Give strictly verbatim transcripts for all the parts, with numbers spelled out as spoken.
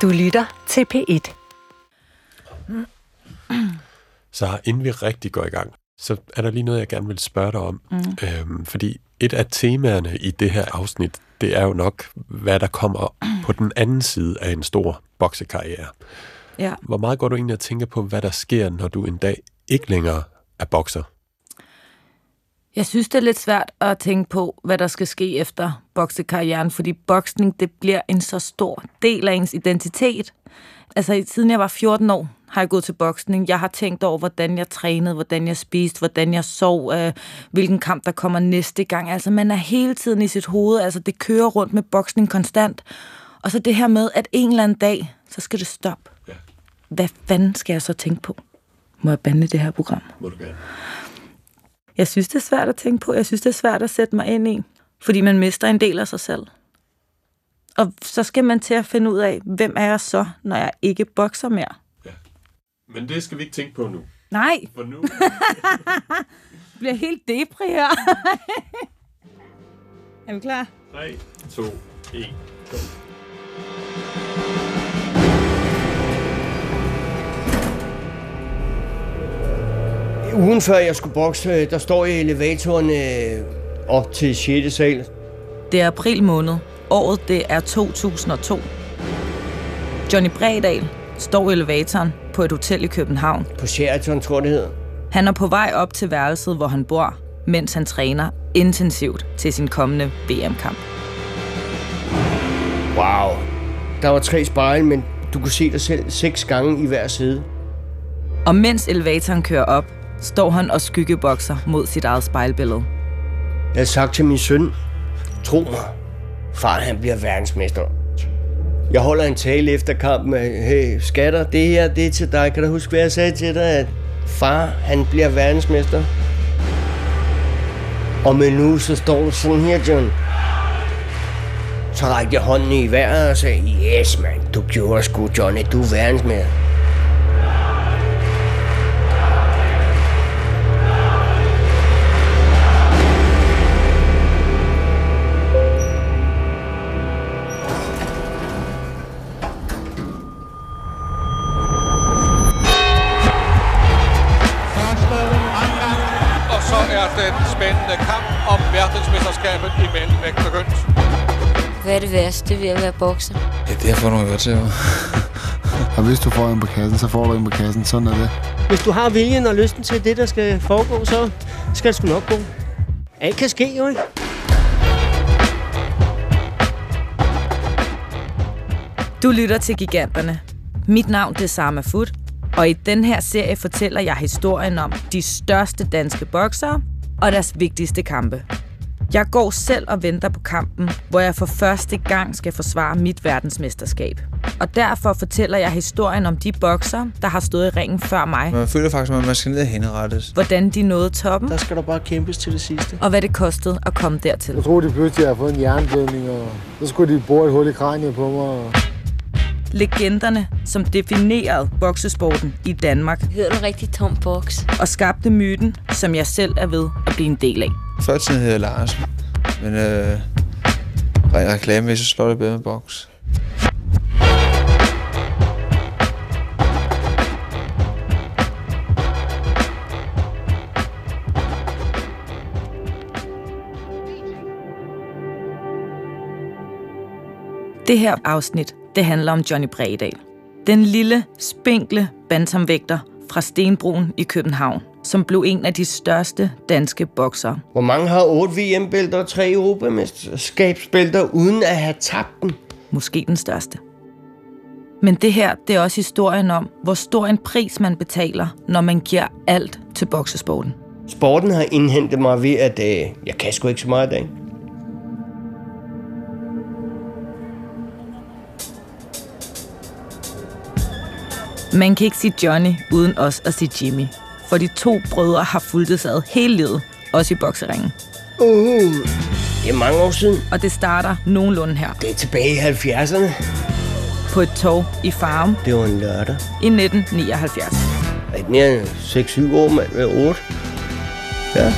Du lytter til P et. Så inden vi rigtig går i gang, så er der lige noget, jeg gerne vil spørge dig om. Mm. Øhm, fordi et af temaerne i det her afsnit, det er jo nok, hvad der kommer på den anden side af en stor boksekarriere. Ja. Hvor meget går du egentlig at tænke på, hvad der sker, når du en dag ikke længere er bokser? Jeg synes, det er lidt svært at tænke på, hvad der skal ske efter boksekarrieren, fordi boksning, det bliver en så stor del af ens identitet. Altså, siden jeg var fjorten år, har jeg gået til boksning. Jeg har tænkt over, hvordan jeg trænede, hvordan jeg spiste, hvordan jeg sov, øh, hvilken kamp, der kommer næste gang. Altså, man er hele tiden i sit hoved. Altså, det kører rundt med boksning konstant. Og så det her med, at en eller anden dag, så skal det stoppe. Ja. Hvad fanden skal jeg så tænke på? Må jeg bande det her program? Må du gerne. Jeg synes, det er svært at tænke på. Jeg synes, det er svært at sætte mig ind i. Fordi man mister en del af sig selv. Og så skal man til at finde ud af, hvem er jeg så, når jeg ikke bokser mere. Ja. Men det skal vi ikke tænke på nu. Nej. For nu. Det bliver helt depri her. Er vi klar? tre, to, et, go. Ugen før jeg skulle bokse, der står jeg i elevatoren øh, op til sjette sal. Det er april måned. Året, det er to tusind og to. Johnny Bredahl står i elevatoren på et hotel i København. På Sheraton, tror jeg, det hedder. Han er på vej op til værelset, hvor han bor, mens han træner intensivt til sin kommende V M-kamp. Wow. Der var tre spejle, men du kunne se dig selv seks gange i hver side. Og mens elevatoren kører op, står han og skyggebokser mod sit eget spejlbillede. Jeg har sagt til min søn, tro mig, far han bliver verdensmester. Jeg holder en tale efter kampen med, hey skatter, det her det er til dig. Kan du huske, hvad jeg sagde til dig, at far han bliver verdensmester? Og med nu så står du sådan her, John. Så rækte jeg hånden i vejret og sagde, yes man, du gjorde sgu, Johnny, du er verdensmester. Spændende kamp om verdensmesterskabet i mellemvægt begyndt. Hvad er det værste ved at være bokser? Ja, det er for nogle til. Og hvis du får en på kassen, så får du en på kassen. Sådan er det. Hvis du har viljen og lysten til det, der skal foregå, så skal det sgu nok gå. Alt kan ske, jo ikke? Du lytter til Giganterne. Mit navn det er Sarma Foot, og i den her serie fortæller jeg historien om de største danske boksere og deres vigtigste kampe. Jeg går selv og venter på kampen, hvor jeg for første gang skal forsvare mit verdensmesterskab. Og derfor fortæller jeg historien om de boksere, der har stået i ringen før mig. Man føler faktisk, at man skal ned og henrettes. Hvordan de nåede toppen. Der skal du bare kæmpes til det sidste. Og hvad det kostede at komme dertil. Jeg tror, de pludselig har fået en hjerneblødning, og så skulle de bore et hul i kraniet på mig. Og... Legenderne, som definerede boksesporten i Danmark. Det hedder en rigtig tom boks. Og skabte myten, som jeg selv er ved at blive en del af. Før tiden hedder Lars, men øh, reklamemæssigt slår det bedre med boks. Det her afsnit, det handler om Johnny Bredahl. Den lille, spinkle bantamvægter fra Stenbroen i København, som blev en af de største danske boksere. Hvor mange har otte V M-bælter og tre europamesterskabsbælter uden at have tabt den? Måske den største. Men det her, det er også historien om, hvor stor en pris man betaler, når man giver alt til boksesporten. Sporten har indhentet mig ved, at øh, jeg kan sgu ikke så meget i dag. Man kan ikke sige Johnny uden også at sige Jimmy. For de to brødre har fulgtes ad hele livet, også i bokseringen. Uh, det er mange år siden. Og det starter nogenlunde her. Det er tilbage i halvfjerdserne. På et tog i Farum. Det var en lørdag. I nitten nioghalvfjerds. Et mere seks syv år, mand. otte. Ja.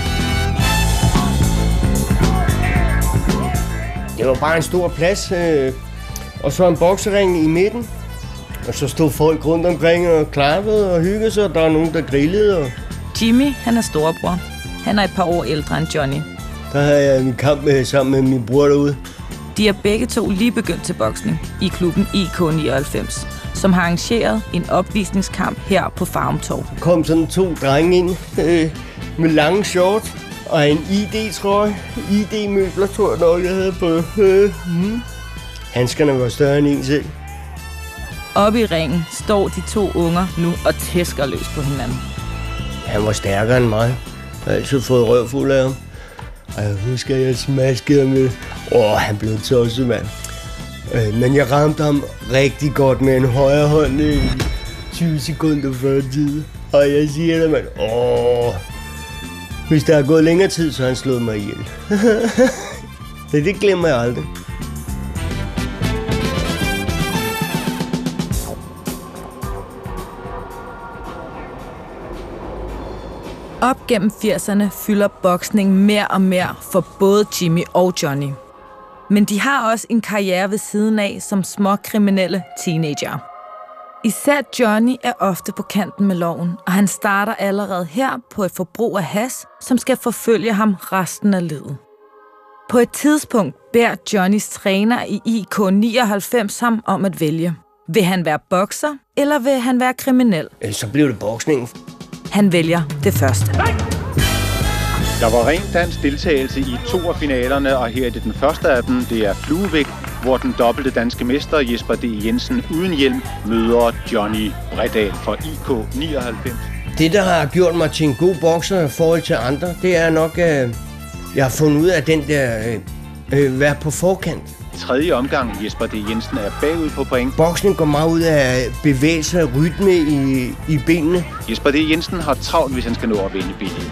Det var bare en stor plads. Øh, og så en boksering i midten. Og så stod folk rundt omkring og klappede og hyggede sig, og der var nogen, der grillede. Og... Jimmy, han er storebror. Han er et par år ældre end Johnny. Der havde jeg en kamp med, sammen med min bror derude. De er begge to lige begyndt til boksning i klubben I K nioghalvfems, som har arrangeret en opvisningskamp her på Farumtorv. Der kom sådan to drenge ind øh, med lange shorts og en I D-trøje. I D-møbler, tror jeg nok, jeg havde på. Øh, hmm. Handskerne var større end en selv. Oppe i ringen står de to unger nu og tæsker løs på hinanden. Han var stærkere end mig. Jeg har altid fået røvfuld af ham. Og jeg husker, jeg smaskede ham med. Åh, han blev tosset, mand. Øh, men jeg ramte ham rigtig godt med en højre hånd i tyve sekunder før tid. Og jeg siger det, mand. Åh, hvis der er gået længere tid, så har han slået mig ihjel. det, det glemmer jeg aldrig. Op gennem firserne fylder boksning mere og mere for både Jimmy og Johnny. Men de har også en karriere ved siden af som små kriminelle teenager. Især Johnny er ofte på kanten med loven, og han starter allerede her på et forbrug af hash, som skal forfølge ham resten af livet. På et tidspunkt beder Johnnys træner i I K nioghalvfems ham om at vælge. Vil han være bokser, eller vil han være kriminel? Så blev det boksning. Han vælger det første. Der var ren dansk deltagelse i to af finalerne, og her er det den første af dem. Det er fluevægt, hvor den dobbelte danske mester Jesper D. Jensen uden hjelm møder Johnny Bredahl fra I K nioghalvfems. Det, der har gjort mig til en god bokser i forhold til andre, det er nok, at jeg har fundet ud af den der øh, øh, være på forkant. Tredje omgang, Jesper D. Jensen er bagud på point. Boksning går meget ud af bevægelse og rytme i, i benene. Jesper D. Jensen har travlt, hvis han skal nå at vinde billedet.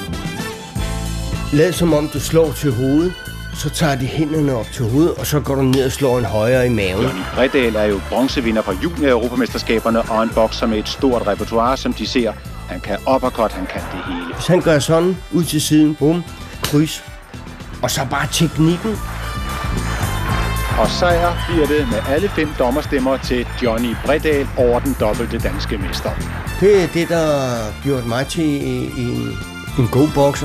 Lad som om du slår til hovedet, så tager de hænderne op til hovedet, og så går du ned og slår en højre i maven. Johnny Bredahl er jo bronzevinder fra junior-europamesterskaberne og en bokser med et stort repertoire, som de ser. Han kan uppercut, han kan det hele. Hvis han gør sådan ud til siden, bum, kryds, og så bare teknikken. Og sejr bliver det med alle fem dommerstemmer til Johnny Bredahl over den dobbelte danske mester. Det er det, der har gjort mig til en, en god bokser.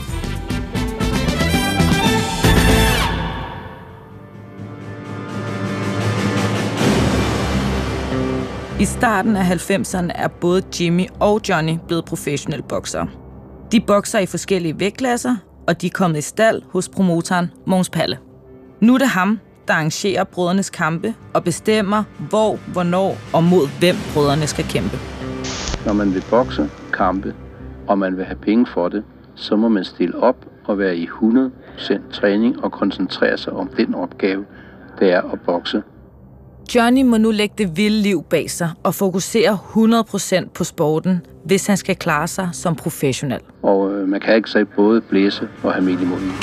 I starten af halvfemserne er både Jimmy og Johnny blevet professionelle boksere. De bokser i forskellige vægtklasser, og de er kommet i stald hos promotoren Mogens Palle. Nu er det ham, der arrangerer brødrenes kampe og bestemmer, hvor, hvornår og mod hvem brødrene skal kæmpe. Når man vil bokse, kampe, og man vil have penge for det, så må man stille op og være i hundrede procent træning og koncentrere sig om den opgave, det er at bokse. Johnny må nu lægge det vilde liv bag sig og fokusere hundrede procent på sporten, hvis han skal klare sig som professionel. Og øh, man kan ikke så både blæse og have mel i munden.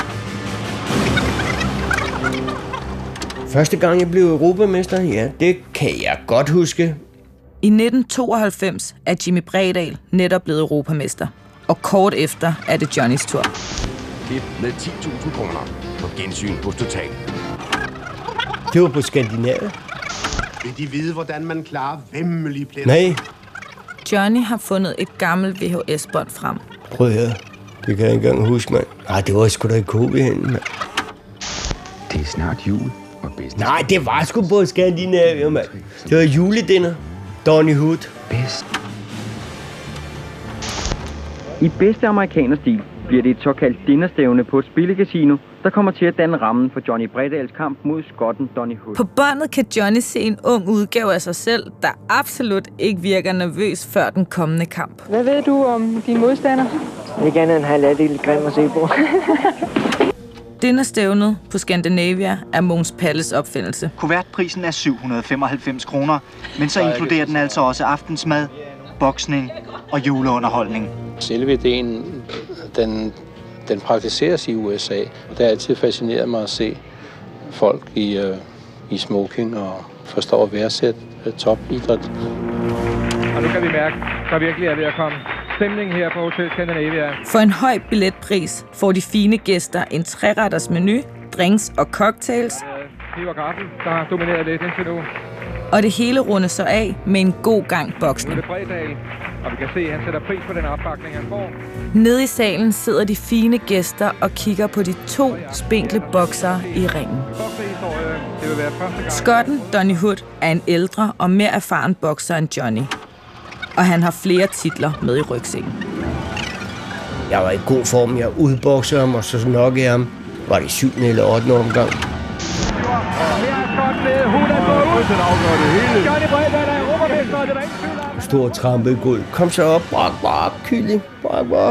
Første gang jeg blev europamester, ja, det kan jeg godt huske. I nitten tooghalvfems er Jimmy Bredahl netop blevet europamester, og kort efter er det Johnnys tur. Klip med ti tusind kroner på gensyn hos Total. Det var på Skandinavien. Vil de vide, hvordan man klarer vemmelige pletter? Nej. Johnny har fundet et gammelt V H S-bånd frem. Prøv her. Det kan jeg ikke engang huske, mand. Nej, det var sgu da i K V hen, mand. Det er snart jul. Nej, det var sgu på Skandinavien, mand. Det var juledinner. Donny Hood. Bedst. I bedste amerikanerstil bliver det et såkaldt dinnerstævne på et spillecasino, der kommer til at danne rammen for Johnny Bredahls kamp mod skotten Donny Hood. På båndet kan Johnny se en ung udgave af sig selv, der absolut ikke virker nervøs før den kommende kamp. Hvad ved du om din modstander? Ikke andet end halvdelen grim at se på. Dinnerstævnet på Scandinavia er Mogens Palles opfindelse. Kuvertprisen er syv hundrede femoghalvfems kroner, men så inkluderer den altså også aftensmad, boksning og juleunderholdning. Selve ideen, den, den praktiseres i U S A. Det har altid fascineret mig at se folk i, uh, i smoking og forstår at værdsætte uh, topidræt. Og nu kan vi mærke, at der virkelig er ved at komme stemning her på Hotel Scandinavia. For en høj billetpris får de fine gæster en treretters menu, drinks og cocktails. Det var Carsten, der har domineret lidt indtil nu. Og det hele rundes så af med en god gang boksning. Nu er det Bredal, og vi kan se, at han sætter pris på den opbakning, han får. Nede i salen sidder de fine gæster og kigger på de to spinkle boksere i ringen. Skotten Donny Hood er en ældre og mere erfaren bokser end Johnny. Og han har flere titler med i rygsækken. Jeg var i god form. Jeg udboksede ham, og så nokkede jeg ham. Var det syvende eller ottende omgang? Stor trampe i gulv. Kom så op. Brak, brak, kylling. Brak, brak.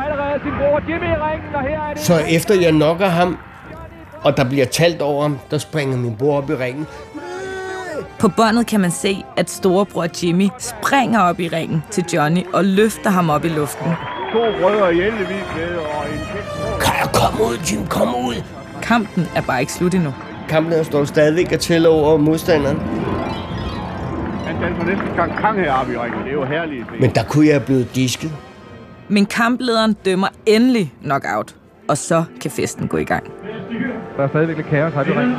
Så efter jeg nokker ham, og der bliver talt over ham, der springer min bror op i ringen. På båndet kan man se, at storebror Jimmy springer op i ringen til Johnny og løfter ham op i luften. To brødre heldigvis med og en Kan jeg komme ud, Jim? Kom ud! Kampen er bare ikke slut endnu. Kampen står stadigvæk at tælle over modstanderen. Han danser næsten kang kang heroppe i ringen. Det er jo herligt. Men der kunne jeg blive disket. Men kamplederen dømmer endelig knockout, og så kan festen gå i gang. Der er stadigvæk lidt kaos her i ringen.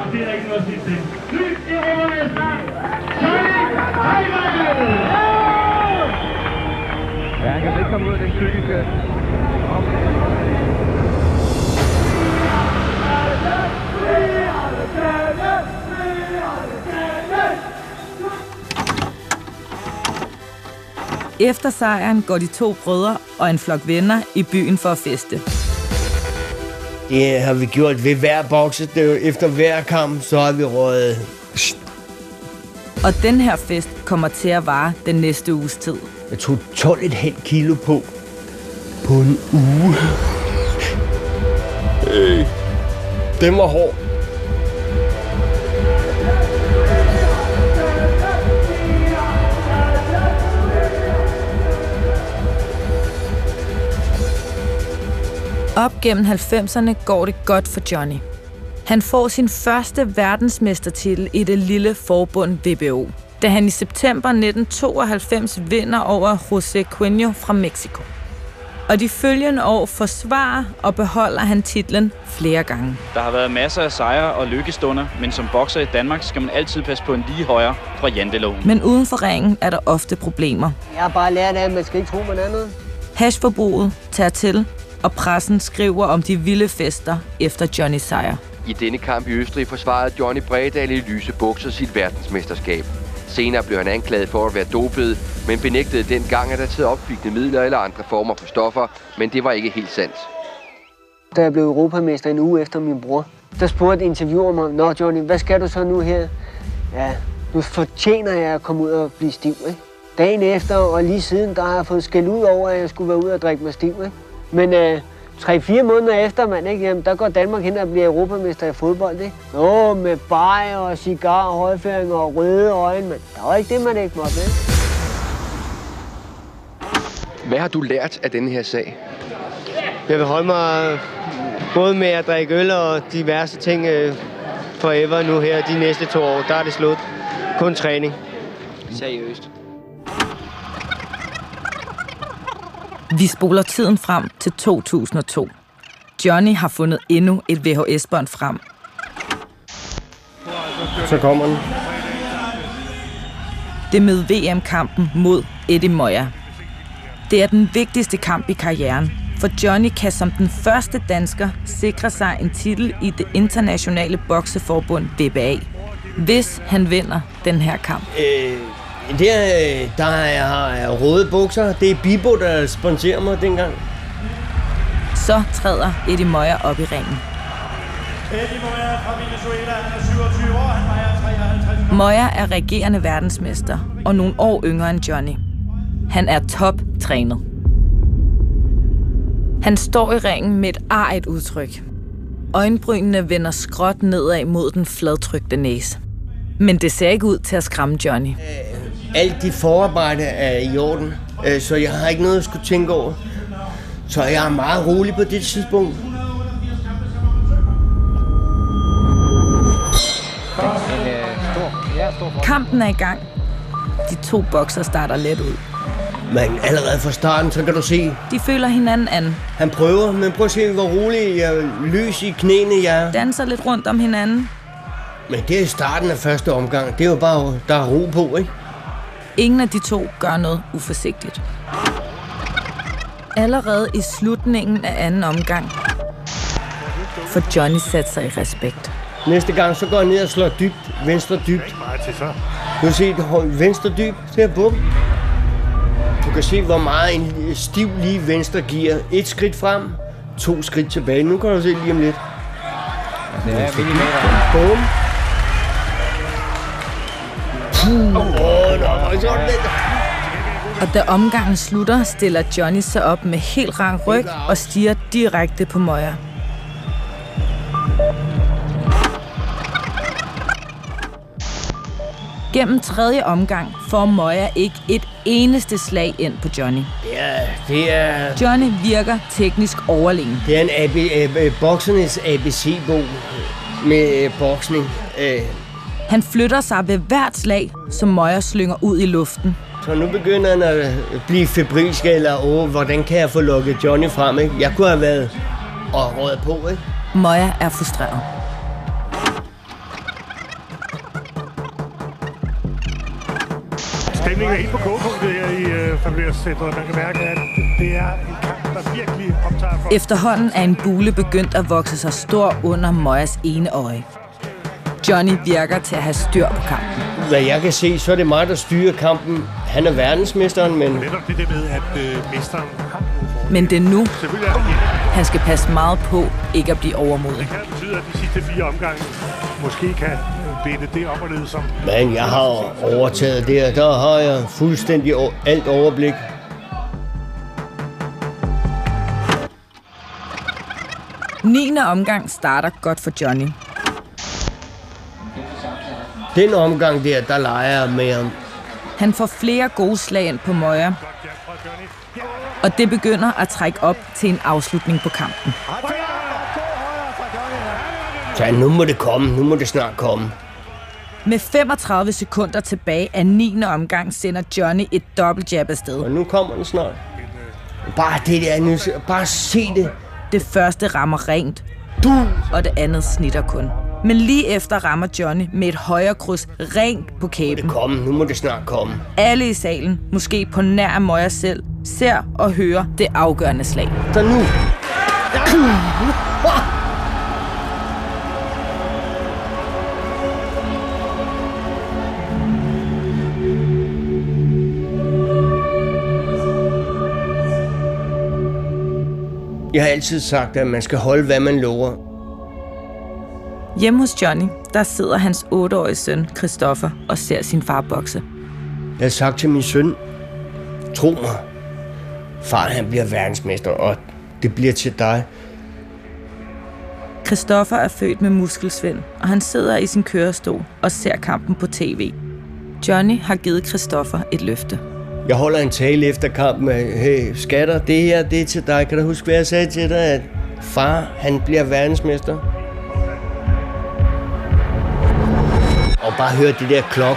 Ja, han kan ikke komme ud af den psykiske. Efter sejren går de to brødre og en flok venner i byen for at feste. Det har vi gjort ved hver bokse. Efter hver kamp, så har vi røget. Og den her fest kommer til at vare den næste uges tid. Jeg tog tolv komma fem kilo på. På en uge. Øh. Den var hård. Op gennem halvfemserne går det godt for Johnny. Han får sin første verdensmestertitel i det lille forbund W B O, da han i september nitten tooghalvfems vinder over José Cueño fra Mexico. Og de følgende år forsvarer og beholder han titlen flere gange. Der har været masser af sejre og lykkestunder, men som bokser i Danmark skal man altid passe på en lige højre fra janteloven. Men uden for ringen er der ofte problemer. Jeg har bare lært af, at man skal ikke tro på andet. Hashforbruget tager til, og pressen skriver om de vilde fester efter Johnnys sejr. I denne kamp i Østrig forsvarede Johnny Bredal i lyse bukser sit verdensmesterskab. Senere blev han anklaget for at være dopet, men benægtede dengang, at der taget opkvikkende midler eller andre former for stoffer, men det var ikke helt sandt. Da jeg blev europamester en uge efter min bror, der spurgte interviewer mig, nå Johnny, hvad skal du så nu her? Ja, nu fortjener jeg at komme ud og blive stiv, ikke? Dagen efter og lige siden, der har jeg fået skæld ud over, at jeg skulle være ude og drikke mig stiv, ikke? Men øh, tre-fire måneder efter, man, ikke? Jamen, der går Danmark hen og bliver europamester i fodbold, ikke? Nå, med bajer og cigar og højføring og røde øjne, men der var ikke det, man ikke måtte, ikke? Hvad har du lært af denne her sag? Jeg vil holde mig både med at drikke øl og diverse ting øh, forever nu her de næste to år. Der er det slut. Kun træning. Seriøst. Vi spoler tiden frem til to tusind og to. Johnny har fundet endnu et V H S-bånd frem. Så kommer den. Det med V M-kampen mod Eddie Moya. Det er den vigtigste kamp i karrieren, for Johnny kan som den første dansker sikre sig en titel i det internationale bokseforbund W B A, hvis han vinder den her kamp. Øh, der, der er røde bukser. Det er Bibo, der sponsorerer mig dengang. Så træder Eddie Moya op i ringen. Eddie Moya fra Venezuela, han er syvogtyve år, han vejer treoghalvtreds. Moya er regerende verdensmester og nogle år yngre end Johnny. Han er top-trænet. Han står i ringen med et arigt udtryk. Øjenbrynene vender skråt nedad mod den fladtrykte næse. Men det ser ikke ud til at skræmme Johnny. Alt dit forarbejde er i orden, så jeg har ikke noget at skulle tænke over. Så jeg er meget rolig på det tidspunkt. Kampen er i gang. De to bokser starter let ud. Men allerede fra starten, så kan du se... De føler hinanden an. Han prøver, men prøv at se, hvor rolig jeg løs i knæene jeg er. Danser lidt rundt om hinanden. Men det er i starten af første omgang. Det er jo bare, der er ro på, ikke? Ingen af de to gør noget uforsigtigt. Allerede i slutningen af anden omgang får Johnny sat sig i respekt. Næste gang, så går jeg ned og slår dybt, venstre dybt. Du kan se, venstre dybt, det er bum. Du kan se, hvor meget en stiv lige venstre giver. Et skridt frem, to skridt tilbage. Nu kan du se lige om lidt. Det er millimeter. Bum. Puh, åh, nå, så er det. Og da omgangen slutter, stiller Johnny sig op med helt rang ryg og stiger direkte på Moya. Gennem tredje omgang får Moya ikke et eneste slag ind på Johnny. Ja, det er... Johnny virker teknisk overlegen. Det er en A B, boksernes A B C-bog med boksning. Han flytter sig ved hvert slag, som Moya slynger ud i luften. Så nu begynder han at blive febrilsk, eller åh, hvordan kan jeg få lukket Johnny frem, ikke? Jeg kunne have været og røget på, ikke? Moya er frustreret. Stemningen er helt på kogepunktet her i uh, Fabrikscentret. Man kan mærke, at det er en kamp, der virkelig optager for... Efterhånden er en bule begyndt at vokse sig stor under Moyas ene øje. Johnny virker til at have styr på kampen. Hvad jeg kan se, så er det mig, der styrer kampen. Han er verdensmesteren, men... Netop det der med, at øh, mesteren har... Men det er nu, han skal passe meget på ikke at blive overmodig. Det kan betyde, at de sidste fire omgange måske kan binde det op og ned som... Men jeg har overtaget det, der har jeg fuldstændig alt overblik. niende omgang starter godt for Johnny. Den omgang der, der leger jeg med ham. Han får flere gode slag ind på Moya. Og det begynder at trække op til en afslutning på kampen. Så nu må det komme. Nu må det snart komme. Med femogtredive sekunder tilbage af niende omgang sender Johnny et dobbelt jab afsted. Og nu kommer den snart. Bare det der nu. Bare se det. Det første rammer rent. Og det andet snitter kun. Men lige efter rammer Johnny med et højre kryds rent på kæben. Det komme. Nu må det snart komme. Alle i salen, måske på nær Moya selv, ser og hører det afgørende slag. Så nu. Jeg har altid sagt, at man skal holde, hvad man lover. Hjemme hos Johnny, der sidder hans otteårige søn, Christoffer, og ser sin far bokse. Jeg har sagt til min søn, tro mig, far han bliver verdensmester, og det bliver til dig. Christoffer er født med muskelsvind, og han sidder i sin kørestol og ser kampen på tv. Johnny har givet Christoffer et løfte. Jeg holder en tale efter kampen med, hey skatter, det her, det er til dig. Kan du huske, hvad jeg sagde til dig, at far, han bliver verdensmester? Og bare høre det der klok.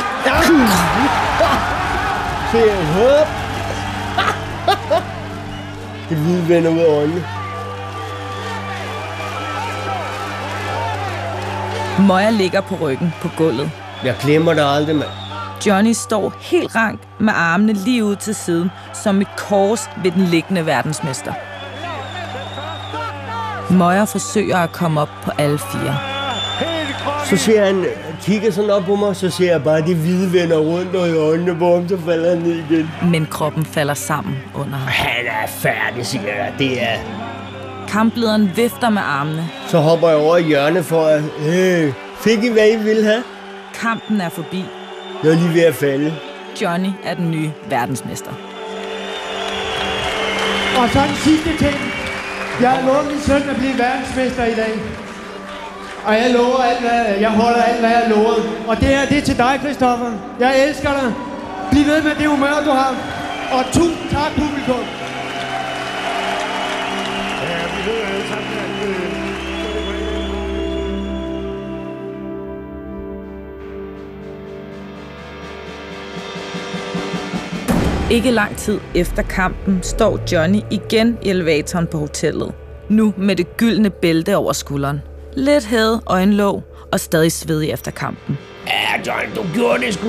Det hvide vender ud af øjnene. Moya ligger på ryggen på gulvet. Jeg glemmer det aldrig, mand. Johnny står helt rank med armene lige ud til siden, som et kors ved den liggende verdensmester. Moya forsøger at komme op på alle fire. Så ser han, kigger sådan op på mig, så ser jeg bare de hvide vender rundt og i øjnene på ham, så falder han ned igen. Men kroppen falder sammen under ham. Han er færdig, siger jeg. Det er... Kamplederen vifter med armene. Så hopper jeg over i hjørnet for at... Hey, fik I, hvad I ville have? Kampen er forbi. Jeg er lige ved at falde. Johnny er den nye verdensmester. Og så den sidste ting. Jeg har lovet min søn at blive verdensmester i dag. Og jeg lover alt, hvad jeg holder alt, hvad jeg har lovet. Og det er det til dig, Christoffer. Jeg elsker dig. Bliv ved med det humør, du har. Og tusind tak, publikum. Ja, vi ved alle sammen, at... Øh... Ikke lang tid efter kampen står Johnny igen i elevatoren på hotellet. Nu med det gyldne bælte over skulderen. lidt hævet øjenlåg og stadig svedig efter kampen. Ja, John, du gjorde det sgu.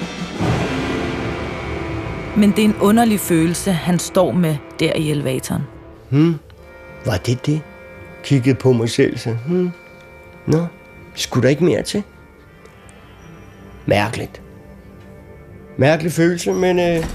Men det er en underlig følelse, han står med der i elevatoren. Hmm, var det det? Kiggede på mig selv, så hmm. Nå, skulle der ikke mere til? Mærkeligt. Mærkelig følelse, men... Øh...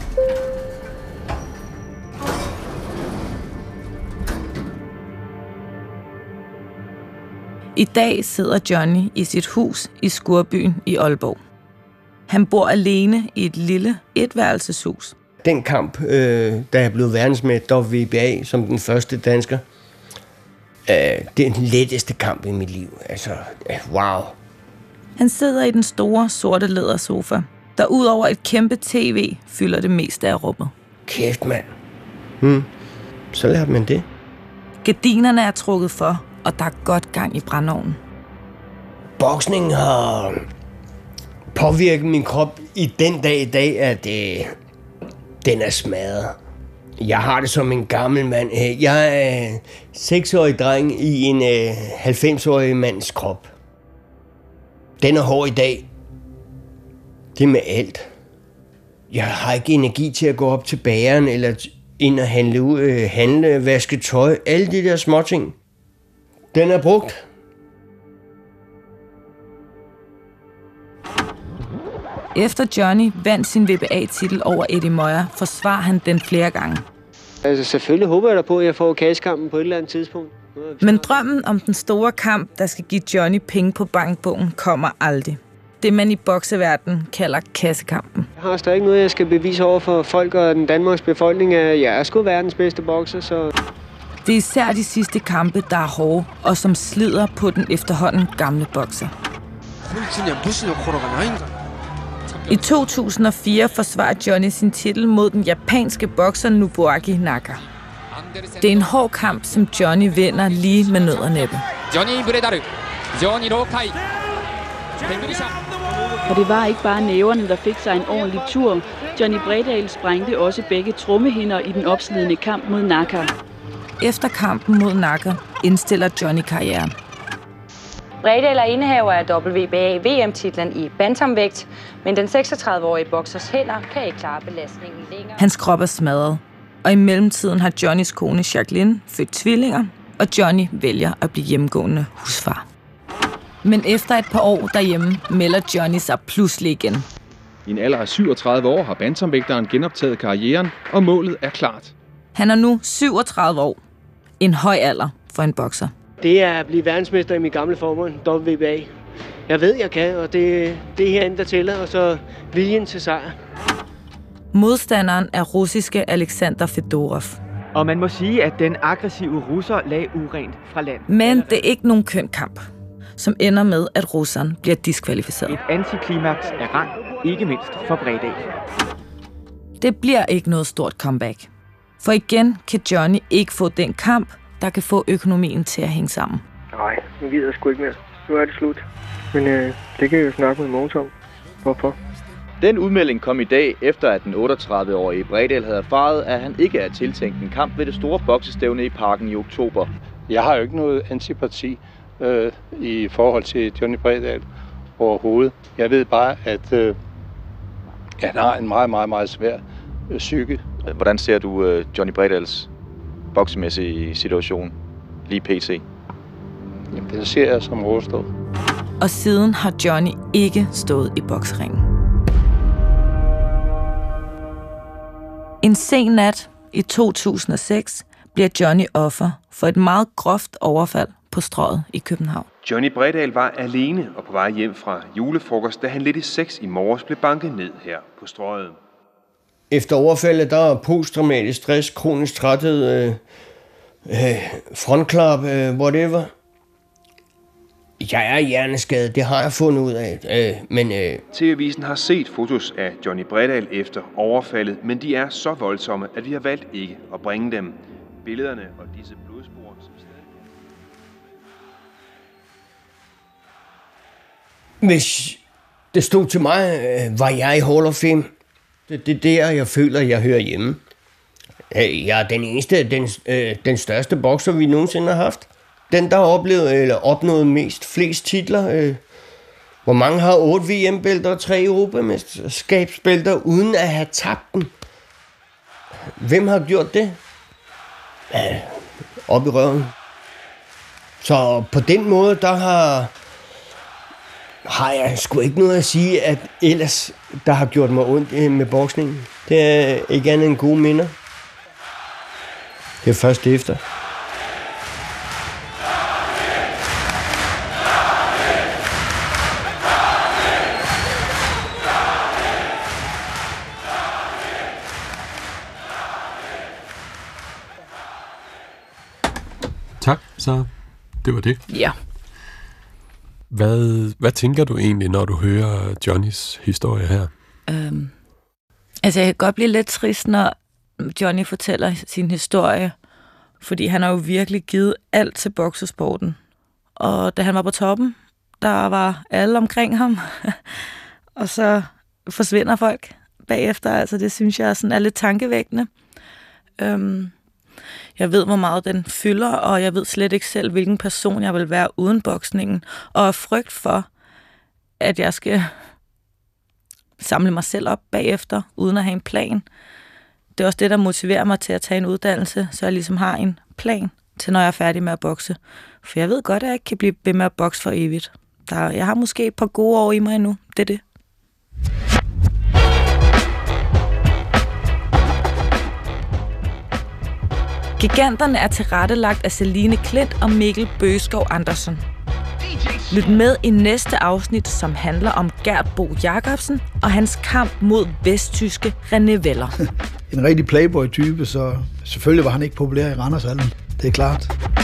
I dag sidder Johnny i sit hus i Skurbyen i Aalborg. Han bor alene i et lille etværelseshus. Den kamp, øh, da jeg blev verdensmester W B A som den første dansker, øh, det er den letteste kamp i mit liv. Altså, øh, wow. Han sidder i den store, sorte lædersofa, der ud over et kæmpe tv fylder det meste af rummet. Kæft, mand. Hmm. Så lærte man det. Gardinerne er trukket for, og der er godt gang i brændeovnen. Boksning har påvirket min krop i den dag i dag, at øh, den er smadret. Jeg har det som en gammel mand. Jeg er seksårig dreng i en øh, halvfemsårig mands krop. Den er hård i dag. Det er med alt. Jeg har ikke energi til at gå op til bageren, eller ind og handle, ud, øh, handle, vaske tøj. Alle de der småting. Den er brugt. Efter Johnny vandt sin W B A-titel over Eddie Moyer, forsvarer han den flere gange. Altså selvfølgelig håber jeg da på, at jeg får kassekampen på et eller andet tidspunkt. Men drømmen om den store kamp, der skal give Johnny penge på bankbogen, kommer aldrig. Det man i bokseverdenen kalder kassekampen. Jeg har stadig noget, jeg skal bevise over for folk og den Danmarks befolkning, at jeg er sgu verdens bedste bokser, så... Det er især de sidste kampe, der er hårde, og som slider på den efterhånden gamle bokser. I to tusind og fire forsvarer Johnny sin titel mod den japanske bokser Nobuaki Naka. Det er en hård kamp, som Johnny vinder lige med nød og næppe. Og det var ikke bare næverne, der fik sig en ordentlig tur. Johnny Bredahl sprængte også begge trommehinder i den opslidende kamp mod Naka. Efter kampen mod Naka indstiller Johnny karrieren. Bredahl er indehaver af W B A V M-titlen i bantamvægt, men den seksogtredive-årige boksers hænder kan ikke klare belastningen længere. Hans krop er smadret, og i mellemtiden har Johnnys kone Jacqueline født tvillinger, og Johnny vælger at blive hjemmegående husfar. Men efter et par år derhjemme melder Johnny sig pludselig igen. I en alder af syvogtredive år har bantamvægteren genoptaget karrieren, og målet er klart. Han er nu syvogtredive år. En høj alder for en bokser. Det er at blive verdensmester i mit gamle forbund, W B A. Jeg ved, jeg kan, og det, det er herinde, der tæller, og så viljen til sejr. Modstanderen er russiske Alexander Fedorov. Og man må sige, at den aggressive russer lagde urent fra land. Men det er ikke nogen køn kamp, som ender med, at russeren bliver diskvalificeret. Et antiklimaks af rang, ikke mindst for Bredahl. Det bliver ikke noget stort comeback. For igen kan Johnny ikke få den kamp, der kan få økonomien til at hænge sammen. Nej, nu gider jeg sgu ikke mere. Nu er det slut. Men øh, det kan jeg jo snakke med Motor. Hvorfor? Den udmelding kom i dag, efter at den otteogtredive-årige Bredahl havde erfaret, at han ikke er tiltænkt en kamp ved det store boksestævne i Parken i oktober. Jeg har jo ikke noget antipati øh, i forhold til Johnny Bredahl overhovedet. Jeg ved bare, at øh, han har en meget, meget, meget svær øh, psyke. Hvordan ser du øh, Johnny Bredahls boksemæssige situation lige pt? Jamen, den ser jeg som overstået. Og siden har Johnny ikke stået i bokseringen. En sen nat i to tusind og seks bliver Johnny offer for et meget groft overfald på Strøget i København. Johnny Bredahl var alene og på vej hjem fra julefrokost, da han lidt i seks i morges blev banket ned her på Strøget. Efter overfaldet, der er posttraumatisk stress, kronisk træthed, øh, øh, frontklap, øh, whatever. Jeg er hjerneskadet, det har jeg fundet ud af, øh, men... Øh... T V-avisen har set fotos af Johnny Bredahl efter overfaldet, men de er så voldsomme, at vi har valgt ikke at bringe dem. Billederne og disse blodspor, som stadig... Hvis det stod til mig, øh, var jeg i Hall of Fame. Det, det er der, jeg føler, jeg hører hjemme. Jeg er den eneste, den, øh, den største bokser, vi nogensinde har haft. den, der har oplevet, eller opnået mest, flest titler. Øh, hvor mange har otte V M-bælter og tre europamesterskabsbælter, uden at have tabt dem? Hvem har gjort det? Ja, op i røven. Så på den måde, der har, har jeg sgu ikke noget at sige, at ellers, der har gjort mig ondt med boksningen. Det er ikke andet end gode minder. Det er først efter. Tak, så det var det. Ja. Hvad, hvad tænker du egentlig, når du hører Johnnys historie her? Øhm, altså, jeg kan godt blive lidt trist, når Johnny fortæller sin historie, fordi han har jo virkelig givet alt til boksesporten. Og da han var på toppen, der var alle omkring ham, og så forsvinder folk bagefter. Altså, det synes jeg sådan er lidt tankevækkende. Øhm, Jeg ved, hvor meget den fylder, og jeg ved slet ikke selv, hvilken person jeg vil være uden boksningen. Og er frygt for, at jeg skal samle mig selv op bagefter, uden at have en plan. Det er også det, der motiverer mig til at tage en uddannelse, så jeg ligesom har en plan til, når jeg er færdig med at bokse. For jeg ved godt, at jeg ikke kan blive ved med at bokse for evigt. Der, jeg har måske et par gode år i mig endnu. Det er det. Giganterne er tilrettelagt af Celine Klint og Mikkel Bøgeskov Andersen. Lyt med i næste afsnit, som handler om Gert Bo Jacobsen og hans kamp mod vesttyske René Weller. En rigtig playboy-type, så selvfølgelig var han ikke populær i Randershallen. Det er klart.